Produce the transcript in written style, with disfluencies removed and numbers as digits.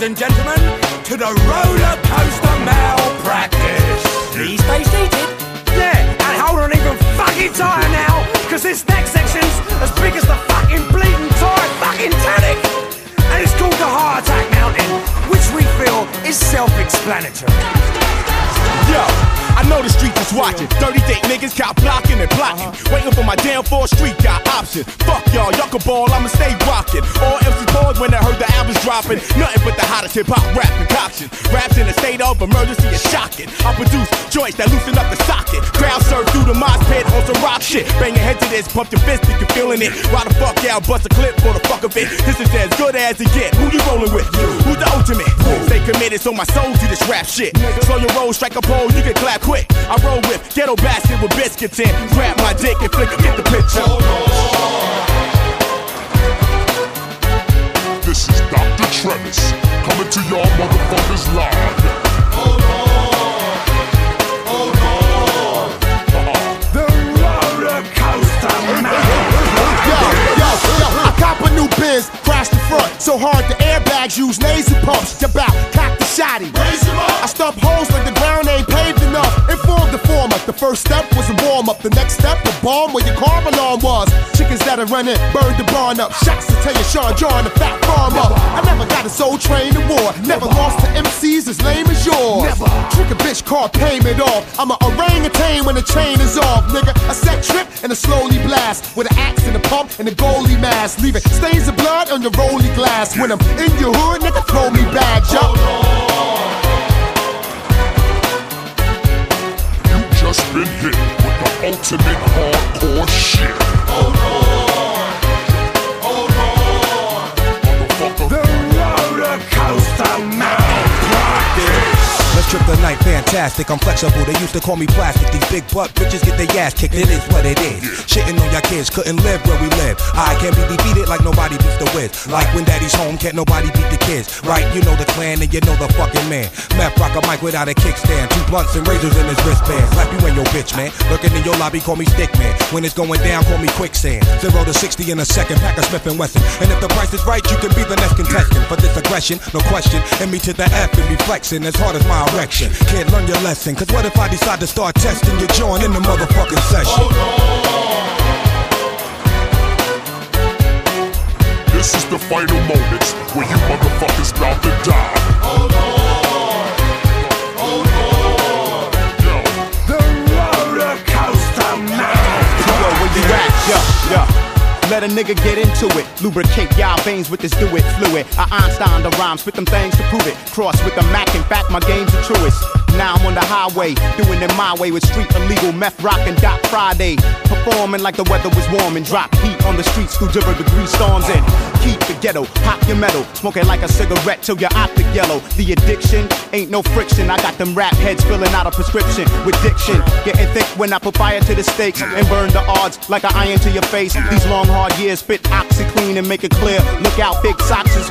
and gentlemen, to the roller coaster malpractice. Please stay seated. Yeah, and hold on even fucking tighter now, cause this next section's as big as the fucking bleeding tire fucking Titanic. And it's called the Heart Attack Mountain, which we feel is self-explanatory. Yo, I know the streets is watching. 30 date niggas cop blocking and blocking. Waiting for my damn 4th Street got options. Fuck y'all can ball, I'ma stay rocking. All MC pause when I heard the albums dropping. Nothing but the hottest hip hop rap concoctions. Raps in a state of emergency is shocking. I produce joints that loosen up the socket. Crowd surf through the mosh pit on some rock shit. Bang your head to this, pump your fist if you're feeling it. Why the fuck out, bust a clip for the fuck of it. This is as good as it get. Who you rolling with? Who's the ultimate? Stay committed so my soul to this rap shit. Slow your roll, strike a pole, you get clap quick. I roll with ghetto bastard with biscuits in. Grab my dick and flick it, get the picture. This is Dr. Travis coming to y'all motherfuckers live. Hold on. The roller coaster Yo, I cop a new Benz, crash the front, so hard the airbags use nasal pumps. About cock the shotty. I stop holes like the ground ain't paved enough. Inform the former. The first step was a warm up. The next step, a bomb where your car alarm was. Chickens that are running, burned the barn up. Shots to tell you Sean John, the fat farmer. I never got a soul train to war. Never lost to MCs as lame as yours. Trick a bitch car payment off. I'm a orangutan when the chain is off, nigga. A set trip and a slowly blast with an axe and a pump and a goalie mask. Leaving stains of blood on your rolly glass. When I'm in your hood, nigga, throw me bags, yo. Just been hit with the ultimate hardcore shit. Hold on. Motherfucker. The roller coaster malpractice. Let's trip the night, fantastic. I'm flexible, they used to call me plastic. These big butt bitches get their ass kicked, it is what it is. Shitting on your kids, couldn't live where we live. I can't be defeated like nobody beats the Wiz. Like when daddy's home, can't nobody beat the kids. Right, you know the clan and you know the fucking man. Meth rock a mic without a kickstand. 2 blunts and razors in his wristband. Slap you in your bitch, man. Lurking in your lobby, call me stick man. When it's going down, call me quicksand. 0 to 60 in a second, pack a Smith & Wesson. And if the price is right, you can be the next contestant. For this aggression, no question. And me to the F and be flexing as hard as my erection. Can't learn your lesson, cause what if I decide to start testing your joint in the motherfucking session? This is the final moments where you motherfuckers about to die. Hold on. Yo. The roller coaster malpractice. Yo, where you at? Yo. Let a nigga get into it. Lubricate y'all veins with this do it fluid. I Einstein the rhymes, spit them things to prove it. Cross with the Mac, in fact, my game's the truest. Now I'm on the highway, doing it my way with street illegal, meth rockin' Doc Friday. Performing like the weather was warm and drop heat on the streets through 0-degree storms and keep the ghetto, pop your metal, smoking like a cigarette till your optic yellow. The addiction ain't no friction. I got them rap heads filling out a prescription with diction. Getting thick when I put fire to the stakes and burn the odds like an iron to your face. These long hard years spit OxyClean and make it clear. Look out, big socks is